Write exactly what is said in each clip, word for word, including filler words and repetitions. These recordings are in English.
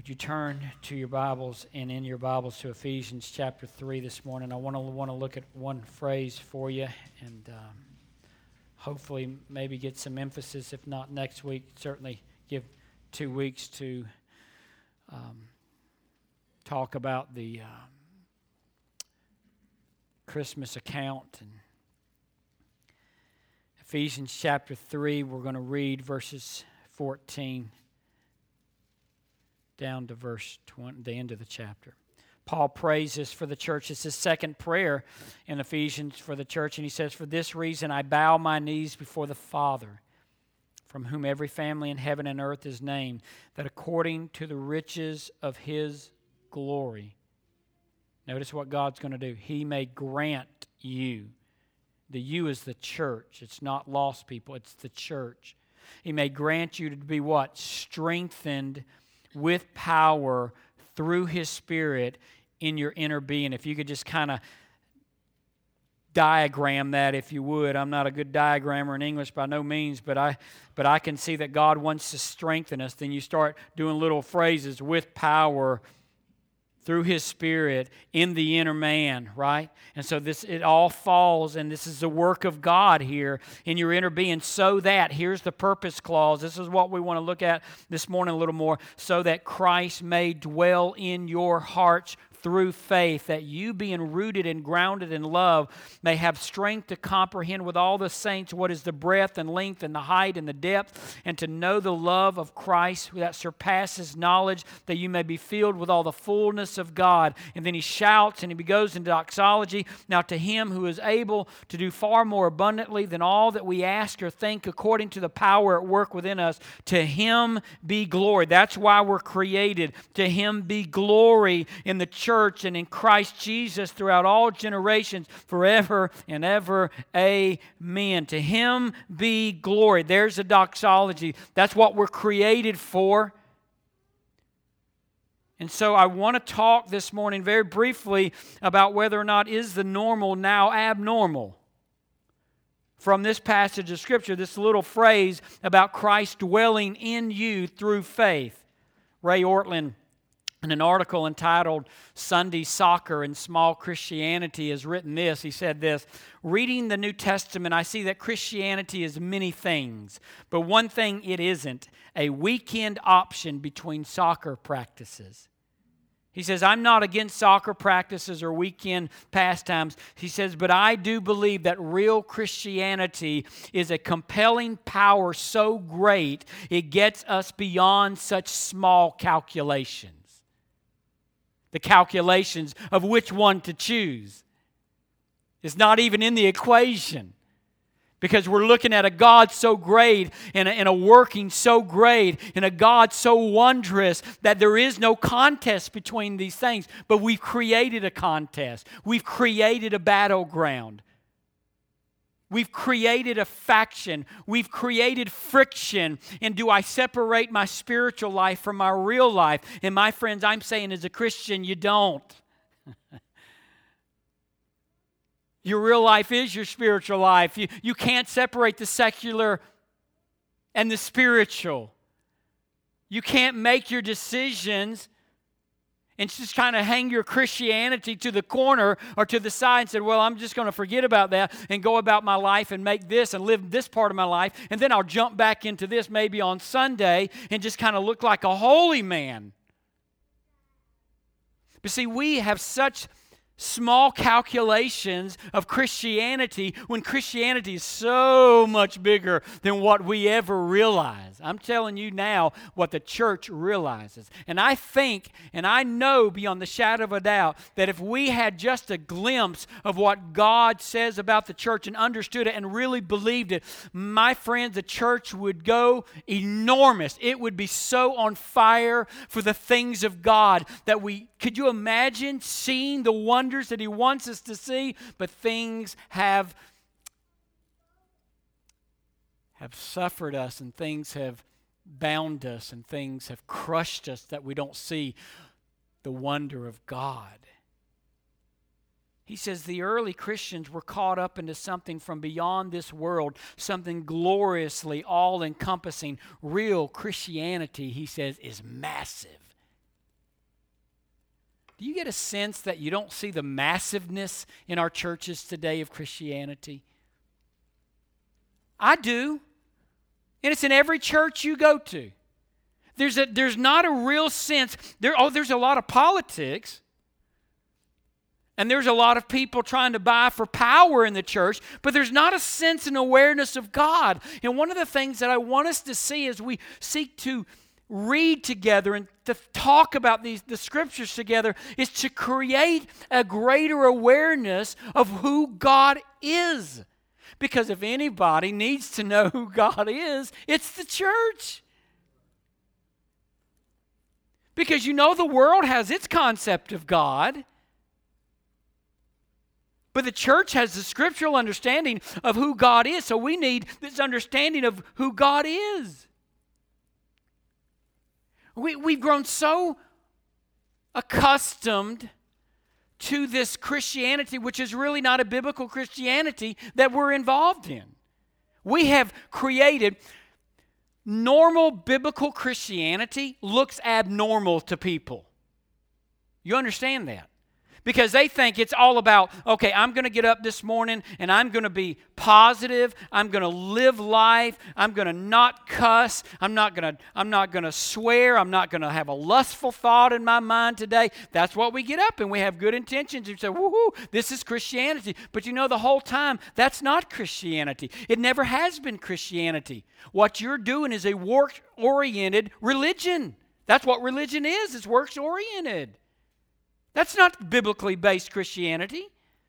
Would you turn to your Bibles and in your Bibles to Ephesians chapter three this morning? I want to want to look at one phrase for you and um, hopefully maybe get some emphasis. If not next week, certainly give two weeks to um, talk about the uh, Christmas account. And Ephesians chapter three, we're going to read verses fourteen down to verse twenty, the end of the chapter. Paul prays this for the church. It's his second prayer in Ephesians for the church, and he says, "For this reason I bow my knees before the Father, from whom every family in heaven and earth is named, that according to the riches of His glory," notice what God's going to do, "He may grant you." The you is the church. It's not lost people. It's the church. "He may grant you to be what? Strengthened with power through His Spirit in your inner being." If you could just kind of diagram that, if you would. I'm not a good diagrammer in English by no means, but I but I can see that God wants to strengthen us. Then you start doing little phrases, with power through His Spirit in the inner man, right? And so this, it all falls, and this is the work of God here in your inner being, so that, here's the purpose clause, this is what we want to look at this morning a little more, so that Christ may dwell in your hearts through faith, that you, being rooted and grounded in love, may have strength to comprehend with all the saints what is the breadth and length and the height and the depth, and to know the love of Christ that surpasses knowledge, that you may be filled with all the fullness of God. And then he shouts and he goes into doxology. "Now to Him who is able to do far more abundantly than all that we ask or think, according to the power at work within us, to Him be glory." That's why we're created. To Him be glory in the church and in Christ Jesus throughout all generations, forever and ever. Amen. To Him be glory. There's a doxology. That's what we're created for. And so I want to talk this morning very briefly about whether or not is the normal now abnormal. From this passage of Scripture, this little phrase about Christ dwelling in you through faith. Ray Ortlund, in an article entitled "Sunday Soccer and Small Christianity," has written this. He said this: "Reading the New Testament, I see that Christianity is many things, but one thing it isn't: a weekend option between soccer practices." He says, "I'm not against soccer practices or weekend pastimes." He says, "But I do believe that real Christianity is a compelling power so great it gets us beyond such small calculations." The calculations of which one to choose is not even in the equation, because we're looking at a God so great and a, and a working so great and a God so wondrous that there is no contest between these things. But we've created a contest. We've created a battleground. We've created a faction. We've created friction. And do I separate my spiritual life from my real life? And my friends, I'm saying as a Christian, you don't. Your real life is your spiritual life. You, you can't separate the secular and the spiritual. You can't make your decisions and just kind of hang your Christianity to the corner or to the side and say, "Well, I'm just going to forget about that and go about my life and make this and live this part of my life, and then I'll jump back into this maybe on Sunday and just kind of look like a holy man." But see, we have such small calculations of Christianity when Christianity is so much bigger than what we ever realize. I'm telling you now what the church realizes. And I think and I know beyond the shadow of a doubt that if we had just a glimpse of what God says about the church and understood it and really believed it, my friends, the church would go enormous. It would be so on fire for the things of God that we, could you imagine seeing the wonders that He wants us to see? But things have have suffered us, and things have bound us, and things have crushed us that we don't see the wonder of God. He says the early Christians were caught up into something from beyond this world, something gloriously all-encompassing. Real Christianity, he says, is massive. Do you get a sense that you don't see the massiveness in our churches today of Christianity? I do. And it's in every church you go to. There's a, there's not a real sense. There, oh, there's a lot of politics. And there's a lot of people trying to vie for power in the church, but there's not a sense and awareness of God. And one of the things that I want us to see as we seek to read together and to talk about these the scriptures together is to create a greater awareness of who God is. Because if anybody needs to know who God is, it's the church. Because you know the world has its concept of God. But the church has the scriptural understanding of who God is. So we need this understanding of who God is. We, we've grown so accustomed to this Christianity, which is really not a biblical Christianity that we're involved in. We have created normal biblical Christianity looks abnormal to people. You understand that? Because they think it's all about, okay, I'm going to get up this morning and I'm going to be positive. I'm going to live life. I'm going to not cuss. I'm not going to I'm not going to swear. I'm not going to have a lustful thought in my mind today. That's what we get up and we have good intentions. We say, woohoo, this is Christianity. But you know, the whole time, that's not Christianity. It never has been Christianity. What you're doing is a work-oriented religion. That's what religion is. It's works-oriented. That's not biblically based Christianity.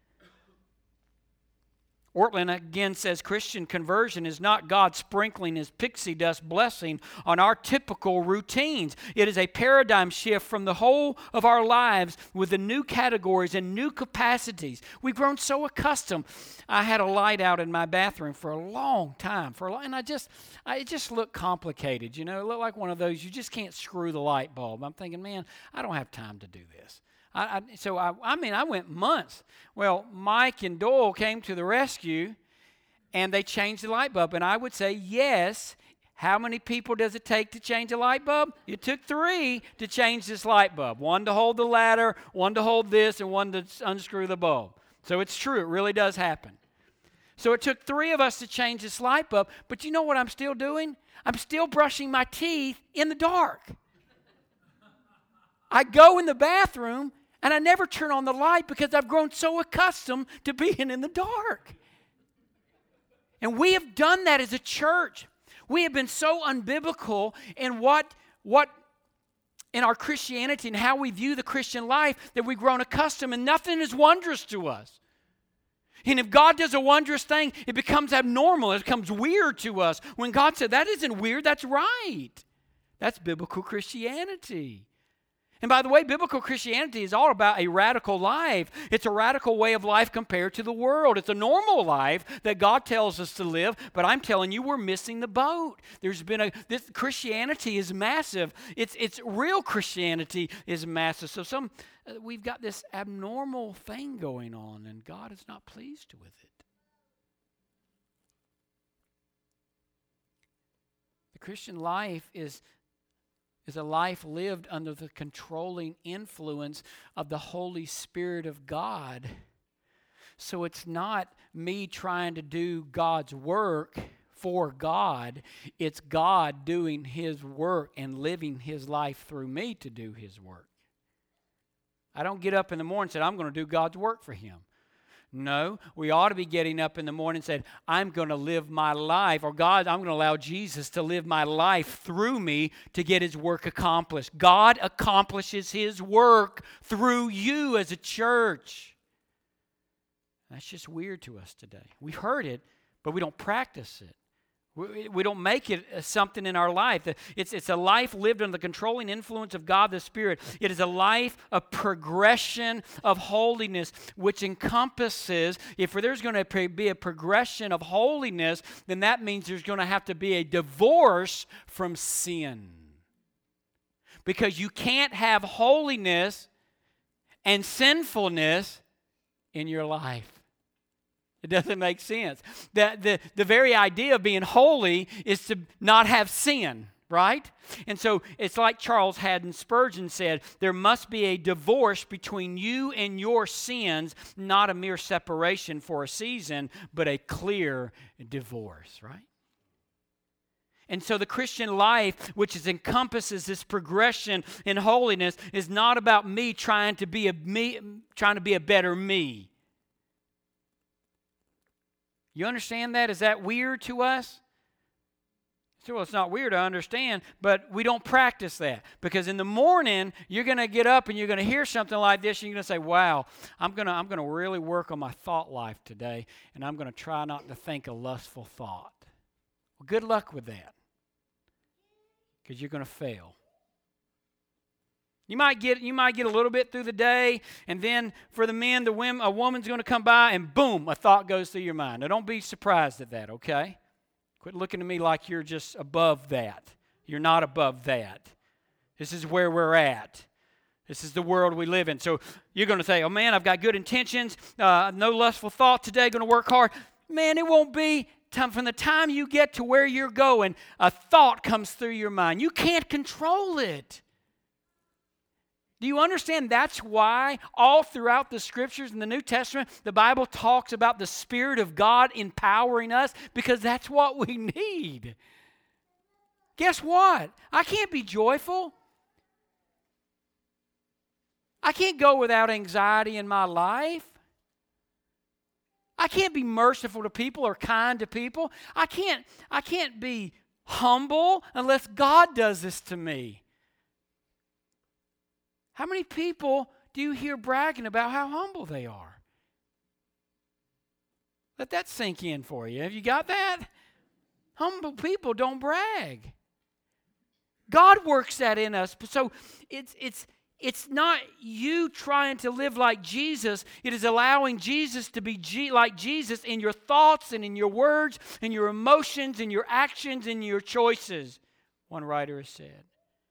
Ortlund again says Christian conversion is not God sprinkling His pixie dust blessing on our typical routines. It is a paradigm shift from the whole of our lives with the new categories and new capacities. We've grown so accustomed. I had a light out in my bathroom for a long time, for a long, and I just, I, it just looked complicated. You know, it looked like one of those you just can't screw the light bulb. I'm thinking, man, I don't have time to do this. I, I, so, I, I mean, I went months. Well, Mike and Doyle came to the rescue, and they changed the light bulb. And I would say, yes. How many people does it take to change a light bulb? It took three to change this light bulb. One to hold the ladder, one to hold this, and one to unscrew the bulb. So it's true. It really does happen. So it took three of us to change this light bulb. But you know what I'm still doing? I'm still brushing my teeth in the dark. I go in the bathroom, and I never turn on the light because I've grown so accustomed to being in the dark. And we have done that as a church. We have been so unbiblical in what, what in our Christianity and how we view the Christian life that we've grown accustomed, and nothing is wondrous to us. And if God does a wondrous thing, it becomes abnormal. It becomes weird to us. When God said, that isn't weird, that's right. That's biblical Christianity. And by the way, biblical Christianity is all about a radical life. It's a radical way of life compared to the world. It's a normal life that God tells us to live, but I'm telling you, we're missing the boat. There's been a, this Christianity is massive. It's, it's real Christianity is massive. So some, uh, we've got this abnormal thing going on, and God is not pleased with it. The Christian life is is a life lived under the controlling influence of the Holy Spirit of God. So it's not me trying to do God's work for God. It's God doing His work and living His life through me to do His work. I don't get up in the morning and say, I'm going to do God's work for Him. No, we ought to be getting up in the morning and saying, I'm going to live my life, or God, I'm going to allow Jesus to live my life through me to get His work accomplished. God accomplishes His work through you as a church. That's just weird to us today. We heard it, but we don't practice it. We, we don't make it something in our life. It's, it's a life lived under the controlling influence of God the Spirit. It is a life of progression of holiness, which encompasses, if there's going to be a progression of holiness, then that means there's going to have to be a divorce from sin. Because you can't have holiness and sinfulness in your life. It doesn't make sense. The, the, the very idea of being holy is to not have sin. right? And so it's like Charles Haddon Spurgeon said, there must be a divorce between you and your sins, not a mere separation for a season, but a clear divorce, right? And so the Christian life, which is, encompasses this progression in holiness, is not about me trying to be a me, trying to be a better me. You understand that? Is that weird to us? So, well, it's not weird, I understand, but we don't practice that. Because in the morning, you're going to get up and you're going to hear something like this, and you're going to say, wow, I'm going to I'm going to really work on my thought life today, and I'm going to try not to think a lustful thought. Well, good luck with that, because you're going to fail. You might get you might get a little bit through the day, and then for the men, the women, a woman's going to come by, and boom, a thought goes through your mind. Now, don't be surprised at that, okay? Quit looking at me like you're just above that. You're not above that. This is where we're at. This is the world we live in. So you're going to say, oh man, I've got good intentions, uh, no lustful thought today, going to work hard. Man, it won't be time from the time you get to where you're going, a thought comes through your mind. You can't control it. Do you understand that's why all throughout the Scriptures in the New Testament, the Bible talks about the Spirit of God empowering us? Because that's what we need. Guess what? I can't be joyful. I can't go without anxiety in my life. I can't be merciful to people or kind to people. I can't, I can't be humble unless God does this to me. How many people do you hear bragging about how humble they are? Let that sink in for you. Have you got that? Humble people don't brag. God works that in us. So it's it's it's not you trying to live like Jesus. It is allowing Jesus to be G- like Jesus in your thoughts and in your words, in your emotions, in your actions, in your choices, one writer has said.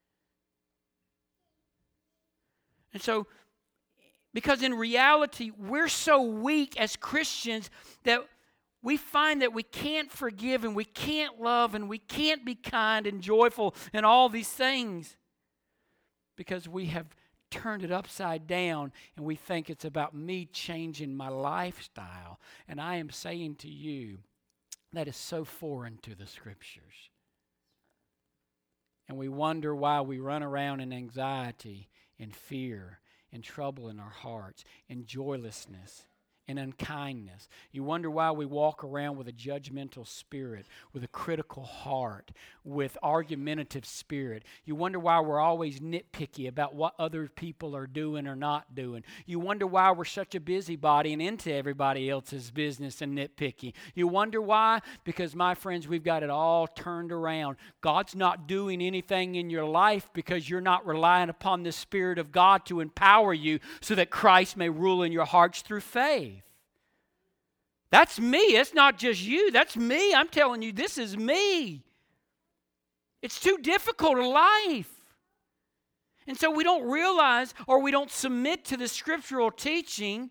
And so, because in reality, we're so weak as Christians that we find that we can't forgive and we can't love and we can't be kind and joyful and all these things because we have turned it upside down and we think it's about me changing my lifestyle. And I am saying to you, that is so foreign to the Scriptures. And we wonder why we run around in anxiety, in fear, in trouble in our hearts, in joylessness, in unkindness. You wonder why we walk around with a judgmental spirit, with a critical heart, with argumentative spirit. You wonder why we're always nitpicky about what other people are doing or not doing. You wonder why we're such a busybody and into everybody else's business and nitpicky. You wonder why? Because, my friends, we've got it all turned around. God's not doing anything in your life because you're not relying upon the Spirit of God to empower you so that Christ may rule in your hearts through faith. That's me. It's not just you. That's me. I'm telling you, this is me. It's too difficult a life. And so we don't realize or we don't submit to the scriptural teaching,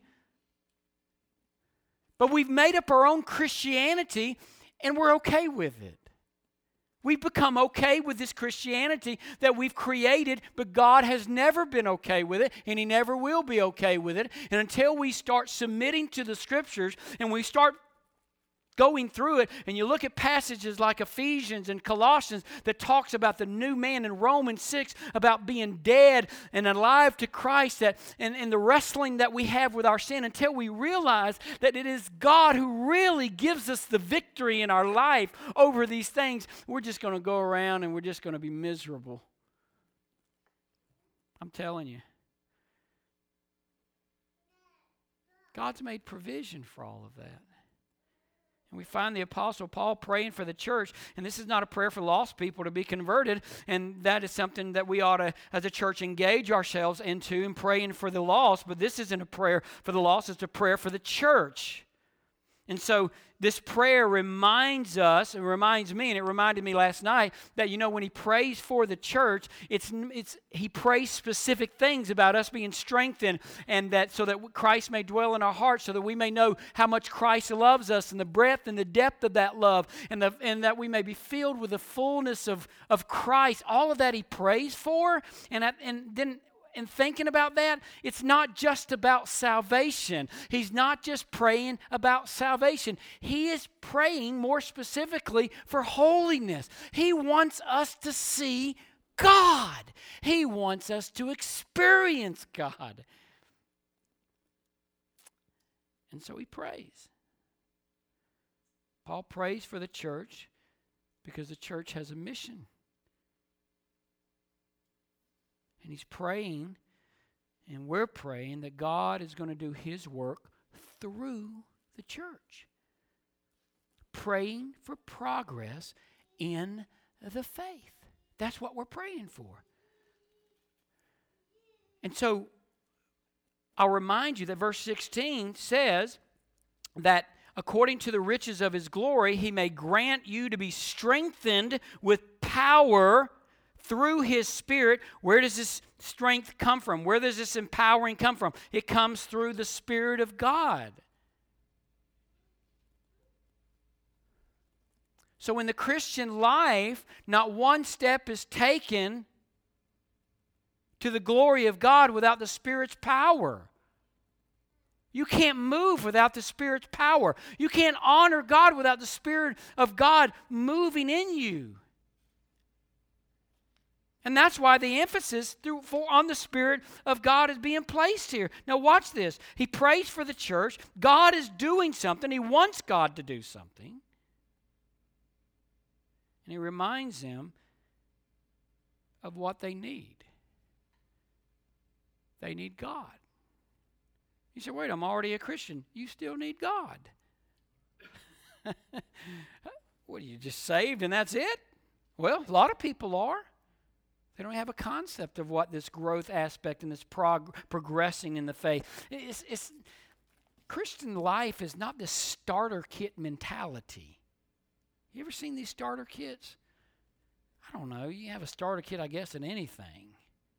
but we've made up our own Christianity and we're okay with it. We've become okay with this Christianity that we've created, but God has never been okay with it, and He never will be okay with it. And until we start submitting to the Scriptures and we start going through it, and you look at passages like Ephesians and Colossians that talks about the new man, in Romans six about being dead and alive to Christ, that and, and the wrestling that we have with our sin, until we realize that it is God who really gives us the victory in our life over these things, we're just going to go around and we're just going to be miserable. I'm telling you. God's made provision for all of that. And we find the Apostle Paul praying for the church. And this is not a prayer for lost people to be converted. And that is something that we ought to, as a church, engage ourselves into in praying for the lost. But this isn't a prayer for the lost. It's a prayer for the church. And so this prayer reminds us, and reminds me, and it reminded me last night, that, you know, when he prays for the church, it's it's he prays specific things about us being strengthened, and that so that Christ may dwell in our hearts, so that we may know how much Christ loves us, and the breadth and the depth of that love, and, the, and that we may be filled with the fullness of, of Christ. All of that he prays for, and, and then... And thinking about that, it's not just about salvation. He's not just praying about salvation. He is praying more specifically for holiness. He wants us to see God. He wants us to experience God. And so he prays. Paul prays for the church because the church has a mission. And he's praying, and we're praying that God is going to do his work through the church. Praying for progress in the faith. That's what we're praying for. And so, I'll remind you that verse sixteen says that according to the riches of his glory, he may grant you to be strengthened with power through his Spirit. Where does this strength come from? Where does this empowering come from? It comes through the Spirit of God. So in the Christian life, not one step is taken to the glory of God without the Spirit's power. You can't move without the Spirit's power. You can't honor God without the Spirit of God moving in you. And that's why the emphasis through, for, on the Spirit of God is being placed here. Now watch this. He prays for the church. God is doing something. He wants God to do something. And he reminds them of what they need. They need God. You say, wait, I'm already a Christian. You still need God. What, are you just saved and that's it? Well, a lot of people are. They don't have a concept of what this growth aspect and this prog- progressing in the faith. It's, it's, Christian life is not this starter kit mentality. You ever seen these starter kits? I don't know. You have a starter kit, I guess, in anything.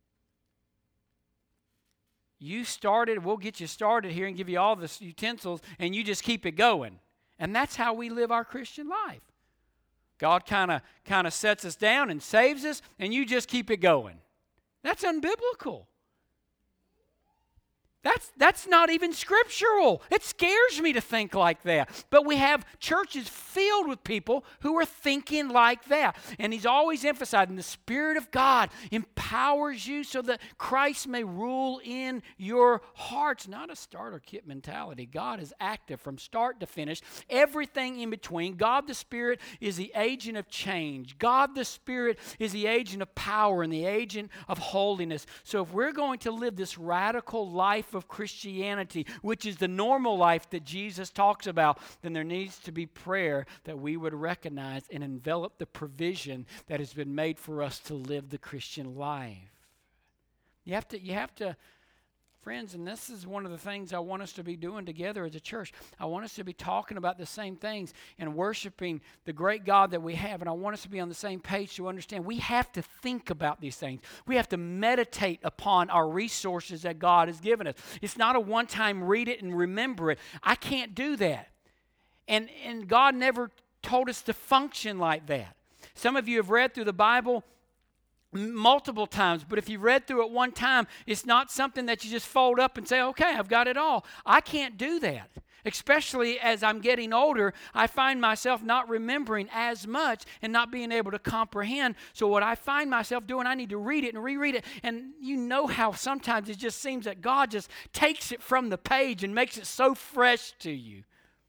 You started, we'll get you started here and give you all the utensils, and you just keep it going. And that's how we live our Christian life. God kind of kind of sets us down and saves us, and you just keep it going. That's unbiblical. That's, that's not even scriptural. It scares me to think like that. But we have churches filled with people who are thinking like that. And he's always emphasizing the Spirit of God empowers you so that Christ may rule in your hearts. Not a starter kit mentality. God is active from start to finish. Everything in between. God the Spirit is the agent of change. God the Spirit is the agent of power and the agent of holiness. So if we're going to live this radical life of Christianity, which is the normal life that Jesus talks about, then there needs to be prayer that we would recognize and envelop the provision that has been made for us to live the Christian life. You have to, you have to, friends, and this is one of the things I want us to be doing together as a church. I want us to be talking about the same things and worshiping the great God that we have. And I want us to be on the same page to understand we have to think about these things. We have to meditate upon our resources that God has given us. It's not a one-time read it and remember it. I can't do that. And, and God never told us to function like that. Some of you have read through the Bible multiple times, but if you read through it one time, it's not something that you just fold up and say, okay, I've got it all. I can't do that. Especially as I'm getting older, I find myself not remembering as much and not being able to comprehend. So what I find myself doing, I need to read it and reread it. And you know how sometimes it just seems that God just takes it from the page and makes it so fresh to you.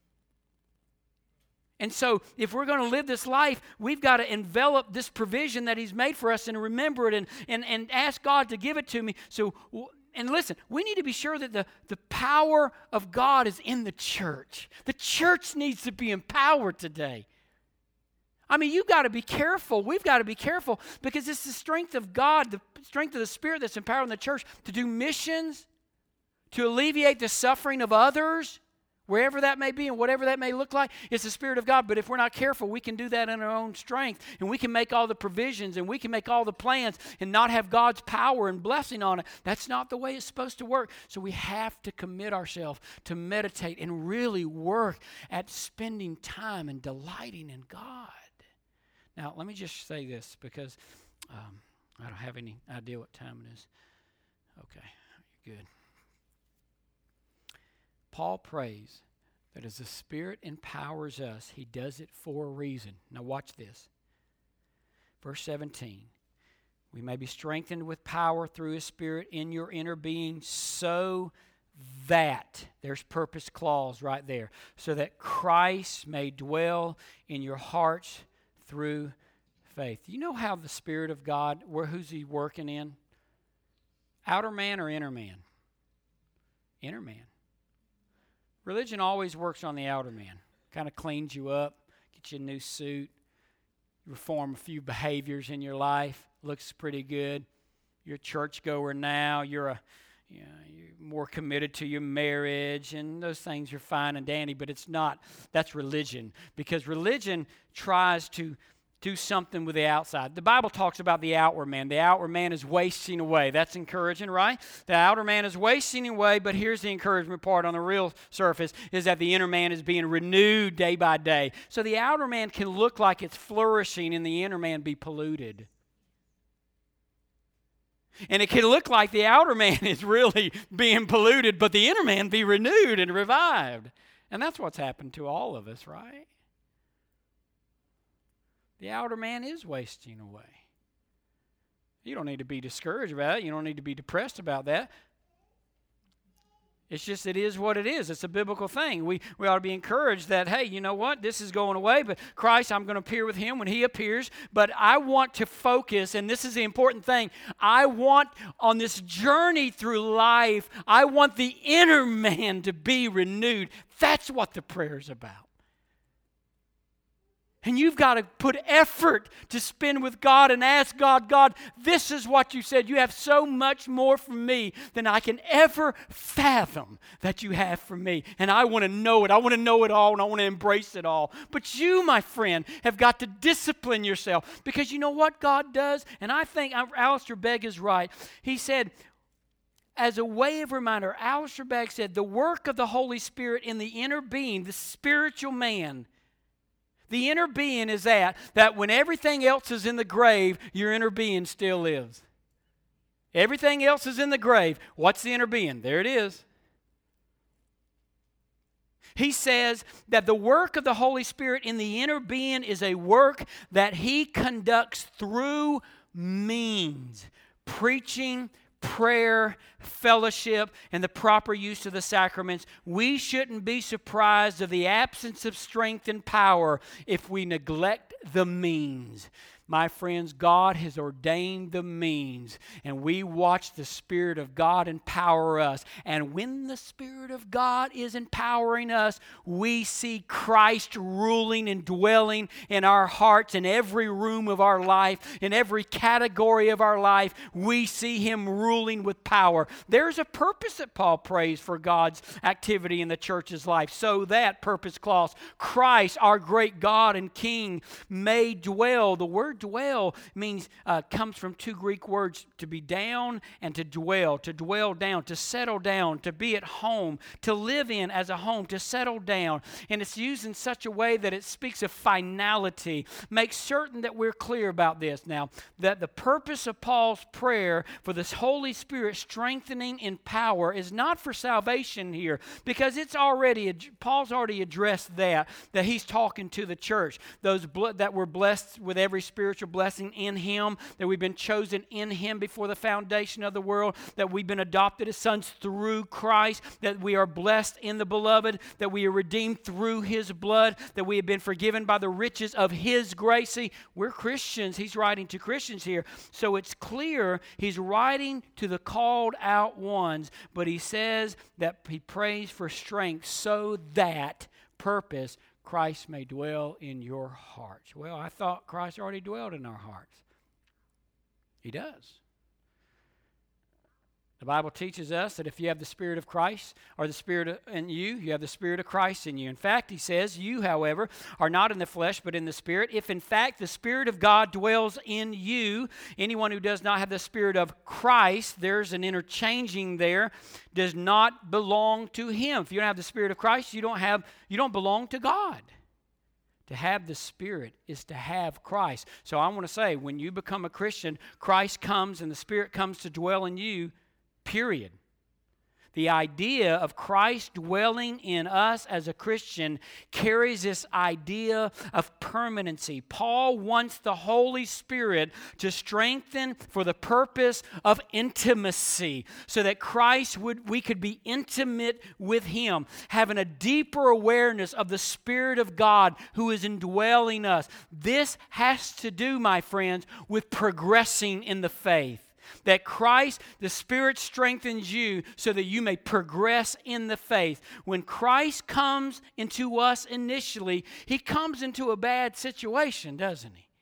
And so if we're going to live this life, we've got to envelop this provision that he's made for us and remember it and, and, and ask God to give it to me. So, and listen, we need to be sure that the, the power of God is in the church. The church needs to be empowered today. I mean, you've got to be careful. We've got to be careful because it's the strength of God, the strength of the Spirit that's empowering the church to do missions, to alleviate the suffering of others. Wherever that may be and whatever that may look like, it's the Spirit of God. But if we're not careful, we can do that in our own strength. And we can make all the provisions and we can make all the plans and not have God's power and blessing on it. That's not the way it's supposed to work. So we have to commit ourselves to meditate and really work at spending time and delighting in God. Now, let me just say this because um, I don't have any idea what time it is. Okay, you're good. Paul prays that as the Spirit empowers us, he does it for a reason. Now watch this. Verse seventeen. We may be strengthened with power through his Spirit in your inner being, so that, there's purpose clause right there, so that Christ may dwell in your hearts through faith. You know how the Spirit of God, where who's he working in? Outer man or inner man? Inner man. Religion always works on the outer man. Kind of cleans you up, gets you a new suit, reform a few behaviors in your life, looks pretty good. You're a churchgoer now. You're a, you know, you're more committed to your marriage, and those things are fine and dandy, but it's not. That's religion, because religion tries to do something with the outside. The Bible talks about the outward man. The outward man is wasting away. That's encouraging, right? The outer man is wasting away, but here's the encouragement part on the real surface, is that the inner man is being renewed day by day. So the outer man can look like it's flourishing and the inner man be polluted. And it can look like the outer man is really being polluted, but the inner man be renewed and revived. And that's what's happened to all of us, right? The outer man is wasting away. You don't need to be discouraged about it. You don't need to be depressed about that. It's just, it is what it is. It's a biblical thing. We, we ought to be encouraged that, hey, you know what? This is going away, but Christ, I'm going to appear with him when he appears. But I want to focus, and this is the important thing. I want, on this journey through life, I want the inner man to be renewed. That's what the prayer is about. And you've got to put effort to spend with God and ask God, God, this is what you said. You have so much more for me than I can ever fathom that you have for me. And I want to know it. I want to know it all, and I want to embrace it all. But you, my friend, have got to discipline yourself, because you know what God does? And I think Alistair Begg is right. He said, as a way of reminder, Alistair Begg said, the work of the Holy Spirit in the inner being, the spiritual man, the inner being is that, that when everything else is in the grave, your inner being still lives. Everything else is in the grave. What's the inner being? There it is. He says that the work of the Holy Spirit in the inner being is a work that he conducts through means, preaching, prayer, fellowship, and the proper use of the sacraments. We shouldn't be surprised of the absence of strength and power if we neglect the means. My friends, God has ordained the means, and we watch the Spirit of God empower us. And when the Spirit of God is empowering us, we see Christ ruling and dwelling in our hearts, in every room of our life, in every category of our life. We see him ruling with power. There's a purpose that Paul prays for God's activity in the church's life, so that, purpose clause, Christ, our great God and King, may dwell. The word dwell means, uh, comes from two Greek words, to be down and to dwell, to dwell down, to settle down, to be at home, to live in as a home, to settle down. And it's used in such a way that it speaks of finality. Make certain that we're clear about this now, that the purpose of Paul's prayer for this Holy Spirit strengthening in power is not for salvation here, because it's already, Paul's already addressed that, that he's talking to the church, those that were blessed with every spiritual blessing in him, that we've been chosen in him before the foundation of the world, that we've been adopted as sons through Christ, that we are blessed in the beloved, that we are redeemed through his blood, that we have been forgiven by the riches of his grace. See, we're Christians. He's writing to Christians here. So it's clear he's writing to the called out ones, but he says that he prays for strength so that, purpose, Christ may dwell in your hearts. Well, I thought Christ already dwelled in our hearts. He does. The Bible teaches us that if you have the Spirit of Christ, or the Spirit in you, you have the Spirit of Christ in you. In fact, he says, you, however, are not in the flesh, but in the Spirit. If in fact the Spirit of God dwells in you, anyone who does not have the Spirit of Christ, there's an interchanging there, does not belong to him. If you don't have the Spirit of Christ, you don't have, you don't belong to God. To have the Spirit is to have Christ. So I want to say, when you become a Christian, Christ comes and the Spirit comes to dwell in you, period. The idea of Christ dwelling in us as a Christian carries this idea of permanency. Paul wants the Holy Spirit to strengthen for the purpose of intimacy, so that Christ would, we could be intimate with Him, having a deeper awareness of the Spirit of God who is indwelling us. This has to do, my friends, with progressing in the faith. That Christ, the Spirit, strengthens you so that you may progress in the faith. When Christ comes into us initially, He comes into a bad situation, doesn't He?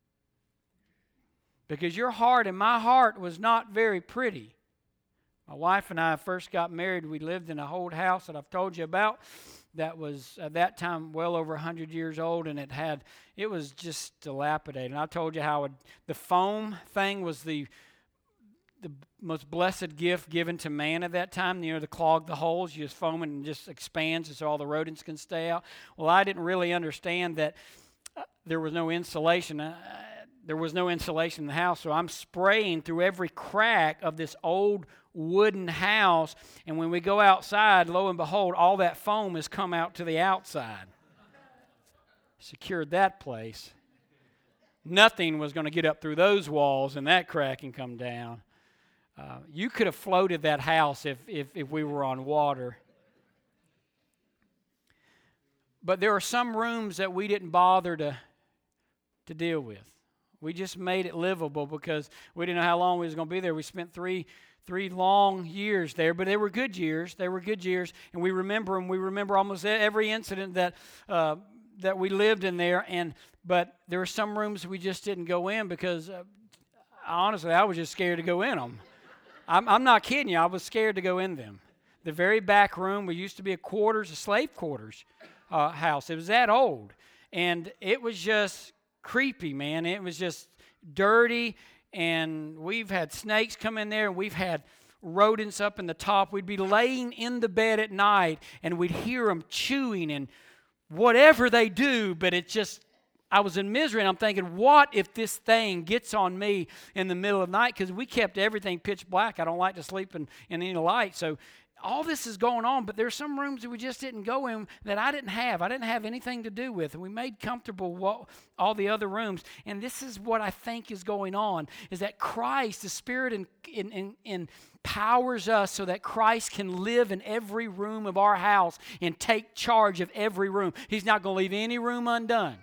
Because your heart and my heart was not very pretty. My wife and I first got married. We lived in a old house that I've told you about that was at that time well over one hundred years old, and it had, it was just dilapidated. And I told you how it, the foam thing was the the most blessed gift given to man at that time, you know, to clog the holes. You just foam it and it just expands so all the rodents can stay out. Well, I didn't really understand that uh, there was no insulation. Uh, there was no insulation in the house, so I'm spraying through every crack of this old wooden house, and when we go outside, lo and behold, all that foam has come out to the outside. Secured that place. Nothing was going to get up through those walls and that crack and come down. Uh, you could have floated that house if, if, if we were on water. But there are some rooms that we didn't bother to, to deal with. We just made it livable because we didn't know how long we was going to be there. We spent three three long years there, but they were good years. They were good years, and we remember them. We remember almost every incident that uh, that we lived in there. And but there were some rooms we just didn't go in because, uh, honestly, I was just scared to go in them. I'm, I'm not kidding you. I was scared to go in them. The very back room, we used to be a quarters, a slave quarters uh, house. It was that old. And it was just creepy, man. It was just dirty. And we've had snakes come in there. And we've had rodents up in the top. We'd be laying in the bed at night. And we'd hear them chewing and whatever they do. But it just... I was in misery, and I'm thinking, what if this thing gets on me in the middle of the night? Because we kept everything pitch black. I don't like to sleep in, in any light. So all this is going on, but there's some rooms that we just didn't go in that I didn't have. I didn't have anything to do with. And we made comfortable what, all the other rooms. And this is what I think is going on, is that Christ, the Spirit, in, in, in, in empowers us so that Christ can live in every room of our house and take charge of every room. He's not going to leave any room undone.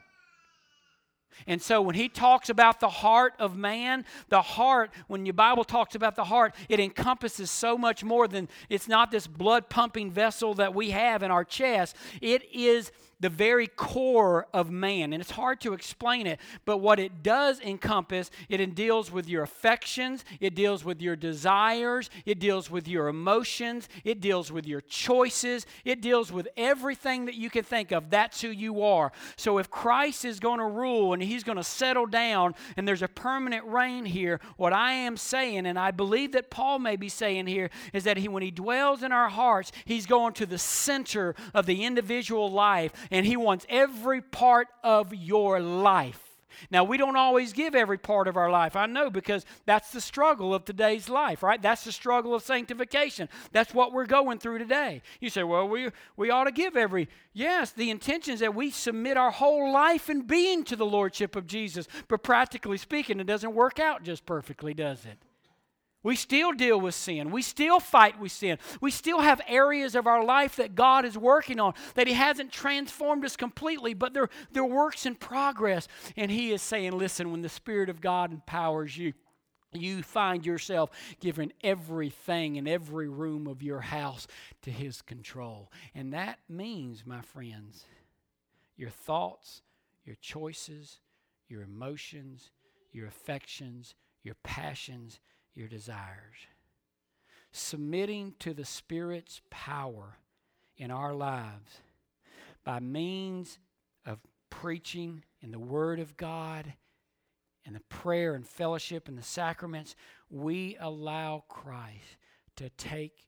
And so when he talks about the heart of man, the heart, when your Bible talks about the heart, it encompasses so much more than, it's not this blood-pumping vessel that we have in our chest. It is the very core of man. And it's hard to explain it, but what it does encompass, it deals with your affections, it deals with your desires, it deals with your emotions, it deals with your choices, it deals with everything that you can think of. That's who you are. So if Christ is going to rule and he's going to settle down and there's a permanent reign here, what I am saying, and I believe that Paul may be saying here, is that he, when he dwells in our hearts, he's going to the center of the individual life. And he wants every part of your life. Now, we don't always give every part of our life. I know, because that's the struggle of today's life, right? That's the struggle of sanctification. That's what we're going through today. You say, well, we, we ought to give every... Yes, the intention is that we submit our whole life and being to the Lordship of Jesus. But practically speaking, it doesn't work out just perfectly, does it? We still deal with sin. We still fight with sin. We still have areas of our life that God is working on, that He hasn't transformed us completely, but they're, they're works in progress. And He is saying, listen, when the Spirit of God empowers you, you find yourself giving everything in every room of your house to His control. And that means, my friends, your thoughts, your choices, your emotions, your affections, your passions, your desires. submitting to the Spirit's power in our lives by means of preaching in the Word of God and the prayer and fellowship and the sacraments, we allow Christ to take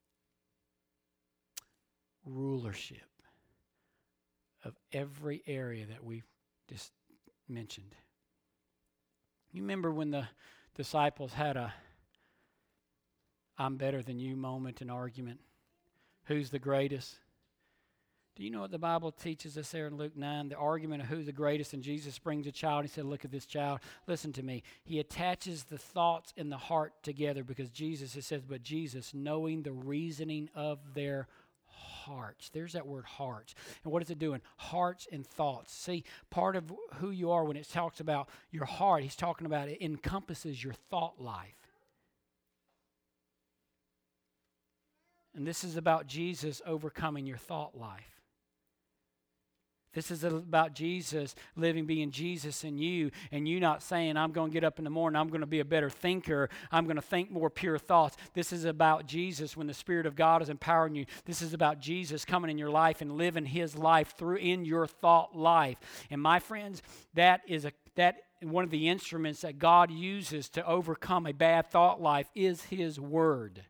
rulership of every area that we've just mentioned. You remember when the disciples had a I'm better than you moment in argument? Who's the greatest? Do you know what the Bible teaches us there in Luke nine? The argument of who's the greatest, and Jesus brings a child. He said, look at this child. Listen to me. He attaches the thoughts and the heart together because Jesus, it says, but Jesus, knowing the reasoning of their hearts. There's that word hearts. And what is it doing? Hearts and thoughts. See, part of who you are when it talks about your heart, he's talking about it encompasses your thought life. And this is about Jesus overcoming your thought life. This is about Jesus living, being Jesus in you, and you not saying, I'm going to get up in the morning, I'm going to be a better thinker, I'm going to think more pure thoughts. This is about Jesus when the Spirit of God is empowering you. This is about Jesus coming in your life and living His life through in your thought life. And my friends, that is a that one of the instruments that God uses to overcome a bad thought life is His Word.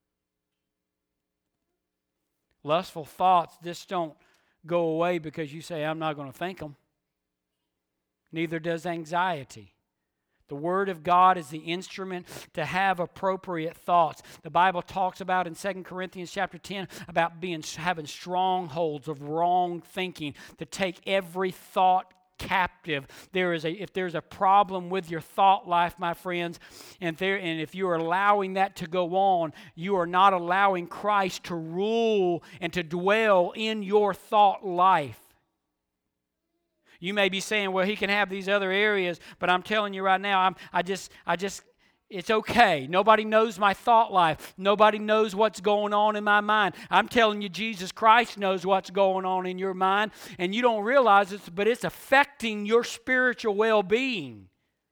Lustful thoughts just don't go away because you say, I'm not going to think them. Neither does anxiety. The Word of God is the instrument to have appropriate thoughts. The Bible talks about in Second Corinthians chapter ten about being having strongholds of wrong thinking, to take every thought captive. There is a if there's a problem with your thought life, my friends, and there and if you are allowing that to go on, you are not allowing Christ to rule and to dwell in your thought life. You may be saying, well, He can have these other areas, but I'm telling you right now, I'm I just I just it's okay. Nobody knows my thought life. Nobody knows what's going on in my mind. I'm telling you, Jesus Christ knows what's going on in your mind, and you don't realize it, but it's affecting your spiritual well-being.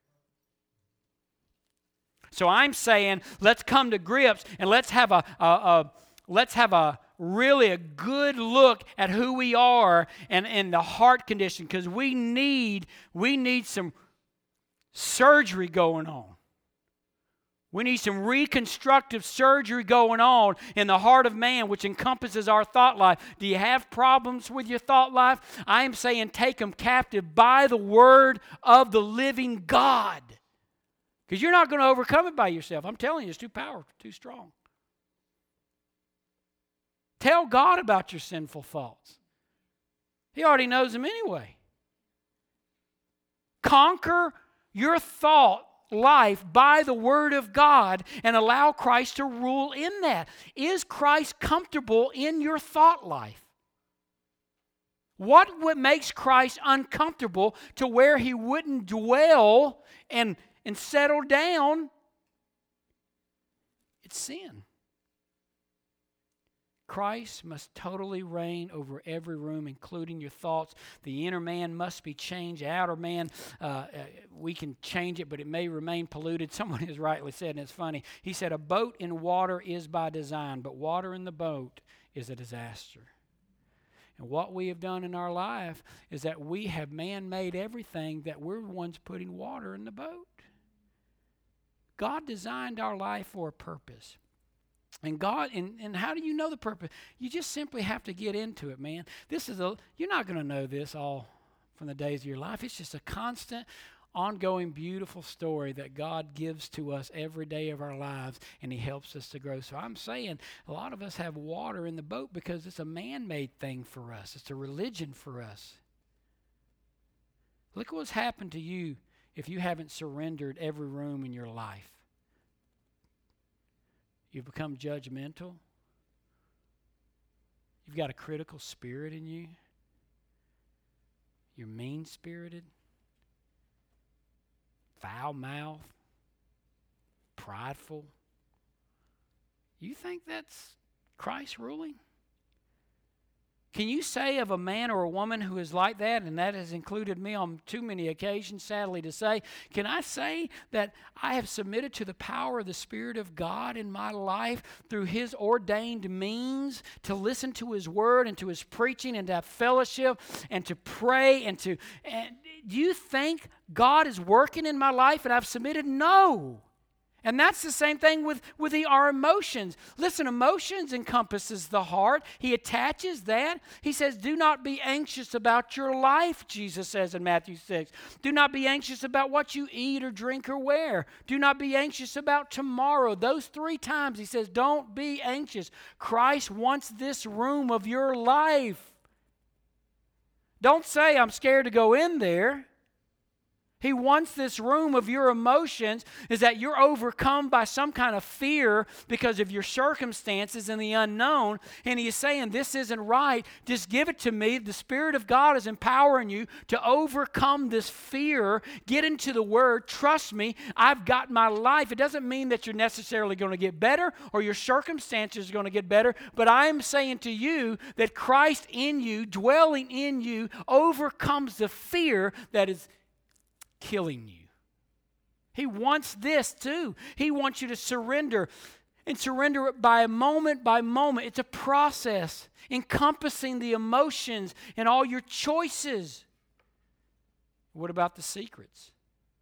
So I'm saying, let's come to grips and let's have a, a, a let's have a really a good look at who we are and, and the heart condition, because we need we need some surgery going on. We need some reconstructive surgery going on in the heart of man, which encompasses our thought life. Do you have problems with your thought life? I am saying take them captive by the Word of the living God. Because you're not going to overcome it by yourself. I'm telling you, it's too powerful, too strong. Tell God about your sinful thoughts. He already knows them anyway. Conquer your thought life by the Word of God and allow Christ to rule in that. Is Christ comfortable in your thought life? What makes Christ uncomfortable to where He wouldn't dwell and, and settle down? It's sin. Christ must totally reign over every room, including your thoughts. The inner man must be changed. The outer man, uh, uh, we can change it, but it may remain polluted. Someone has rightly said, and it's funny, he said, a boat in water is by design, but water in the boat is a disaster. And what we have done in our life is that we have man-made everything that we're the ones putting water in the boat. God designed our life for a purpose. And God, and, and how do you know the purpose? You just simply have to get into it, man. This is a, you're not going to know this all from the days of your life. It's just a constant, ongoing, beautiful story that God gives to us every day of our lives, and He helps us to grow. So I'm saying a lot of us have water in the boat because it's a man-made thing for us. It's a religion for us. Look what's happened to you if you haven't surrendered every room in your life. You've become judgmental. You've got a critical spirit in you. You're mean-spirited, foul-mouthed, prideful. You think that's Christ ruling? Can you say of a man or a woman who is like that, and that has included me on too many occasions, sadly to say, can I say that I have submitted to the power of the Spirit of God in my life through His ordained means to listen to His Word and to His preaching and to have fellowship and to pray and to... And do you think God is working in my life and I've submitted? No. And that's the same thing with, with the, our emotions. Listen, emotions encompasses the heart. He attaches that. He says, do not be anxious about your life, Jesus says in Matthew six. Do not be anxious about what you eat or drink or wear. Do not be anxious about tomorrow. Those three times he says, don't be anxious. Christ wants this room of your life. Don't say, I'm scared to go in there. He wants this room of your emotions, is that you're overcome by some kind of fear because of your circumstances and the unknown. And He is saying, this isn't right. Just give it to me. The Spirit of God is empowering you to overcome this fear. Get into the Word. Trust me, I've got my life. It doesn't mean that you're necessarily going to get better or your circumstances are going to get better. But I'm saying to you that Christ in you, dwelling in you, overcomes the fear that is killing you. He wants this too. He wants you to surrender and surrender it by moment by moment. It's a process encompassing the emotions and all your choices. What about the secrets?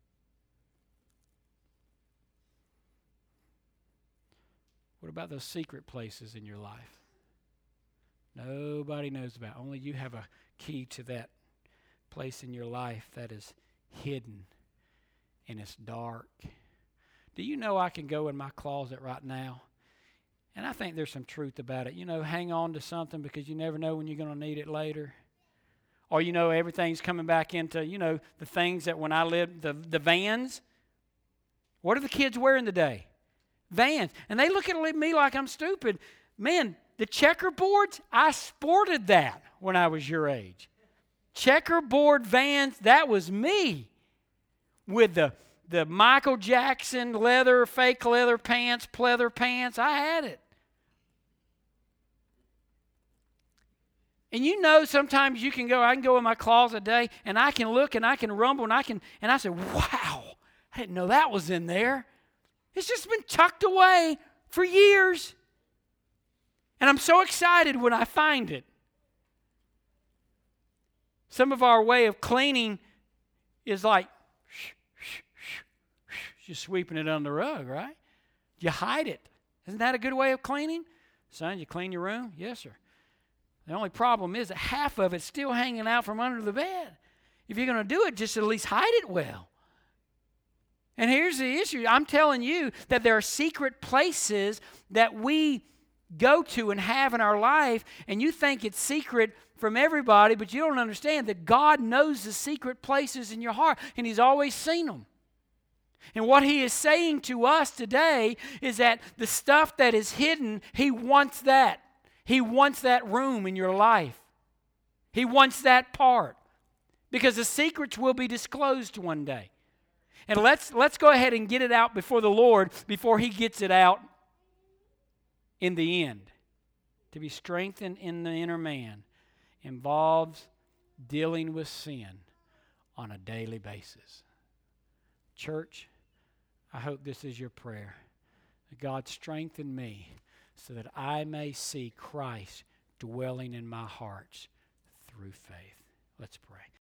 What about those secret places in your life? Nobody knows about. Only you have a key to that place in your life that is hidden and it's dark. Do you know I can go in my closet right now? And I think there's some truth about it. You know, hang on to something because you never know when you're going to need it later. Or, you know, everything's coming back into, you know, the things that when I lived, the, the Vans. What are the kids wearing today? Vans. And they look at me like I'm stupid. Man, the checkerboards, I sported that when I was your age. Checkerboard Vans, that was me. With the, the Michael Jackson leather, fake leather pants, pleather pants, I had it. And you know sometimes you can go, I can go in my closet today and I can look and I can rumble and I can, and I say, wow, I didn't know that was in there. It's just been tucked away for years. And I'm so excited when I find it. Some of our way of cleaning is like, shh, shh, shh, shh, just sweeping it under the rug, right? You hide it. Isn't that a good way of cleaning? Son, you clean your room? Yes, sir. The only problem is that half of it's still hanging out from under the bed. If you're going to do it, just at least hide it well. And here's the issue. I'm telling you that there are secret places that we go to and have in our life, and you think it's secret from everybody, but you don't understand that God knows the secret places in your heart, and He's always seen them. And what He is saying to us today is that the stuff that is hidden, He wants that. He wants that room in your life. He wants that part. Because the secrets will be disclosed one day. And let's, let's go ahead and get it out before the Lord before He gets it out in the end. To be strengthened in the inner man involves dealing with sin on a daily basis. Church, I hope this is your prayer. God, strengthen me so that I may see Christ dwelling in my heart through faith. Let's pray.